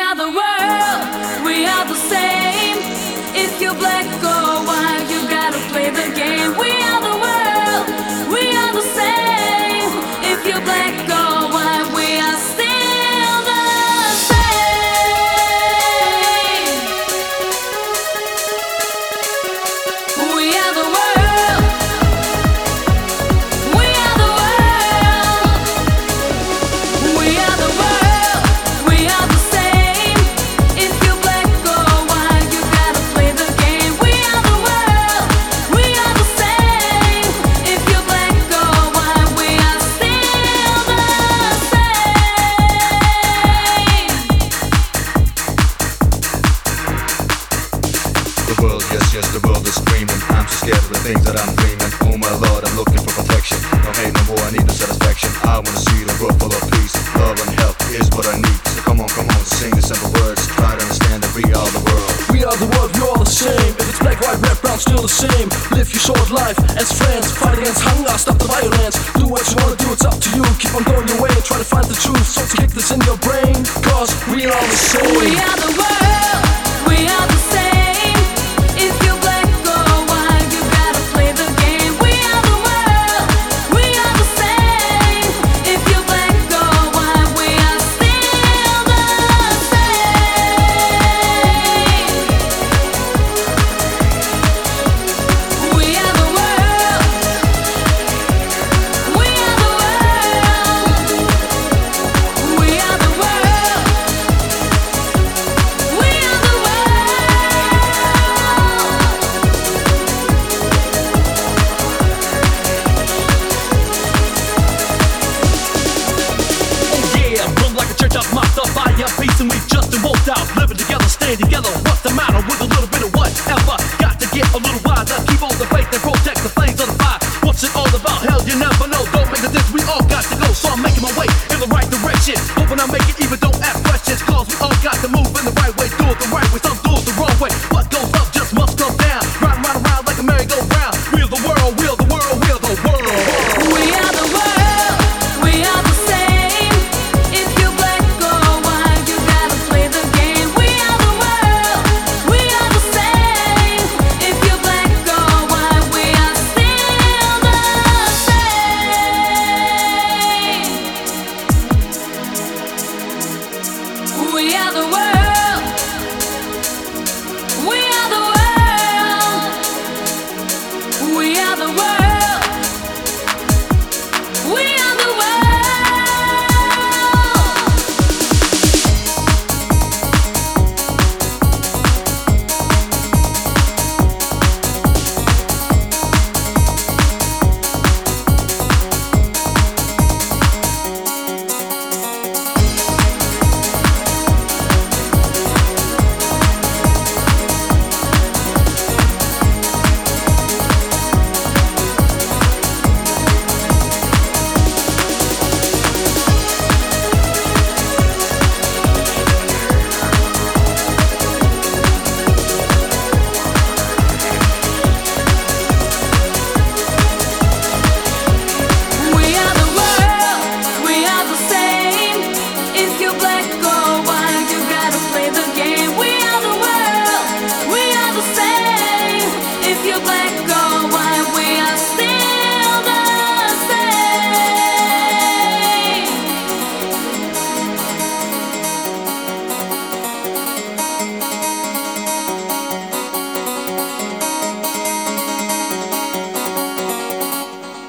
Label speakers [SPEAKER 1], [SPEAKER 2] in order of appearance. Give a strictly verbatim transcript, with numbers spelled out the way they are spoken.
[SPEAKER 1] are the world, we are the same. If you're black or white, you gotta play the game. We are the world, we are the same. If you're black or white, we are still the same. We are the world, we are the world, we are the world, we are the same. If you're black or white, you gotta play the game. We are the world, we are the same. If you're black or white, we are still the same.
[SPEAKER 2] The world, yes, yes, the world is screaming. I'm so scared of the things that I'm dreaming. Oh my Lord, I'm looking for protection. No hate no more, I need no satisfaction. I wanna see the world full of peace. Love and help is what I need. So come on, come on, sing the simple words. Try to understand that we are the world.
[SPEAKER 3] We are the world, we're all the same. If it's black, white, red, brown, still the same. Live your short life as friends. Fight against hunger, stop the violence. Do what you wanna do, it's up to you. Keep on going your way and try to find the truth. So to kick this in your brain, cause we are all the same.
[SPEAKER 1] We are the world, we are the same. If you're black or white, you gotta play the game. We are the world, we are the same. If you're black or white, we are still the same. We are the world, we are the world, we are the world, we are the world.
[SPEAKER 3] Oh yeah, run like a church out mocked up by your peace, and we just walked out, living together, staying together. What's the matter with a little bit of whatever? Got to get a little wiser, keep on the faith and protect the flames of the fire. What's it all about? Hell, you never know. Don't make a difference, we all got to go. So I'm making my way in the right direction, hoping I make it even. Don't ask questions, cause we all got to move in the right way, do it the right way. Some do it the wrong way. What goes up just must come down. Round, round, around like a merry-go-round. We're the world, we're the world, we're the world.
[SPEAKER 1] We are the world, we are the same. If you're black or white, you gotta play the game. We are the world, we are the same. If you're black or white, we are still the same. We are the world.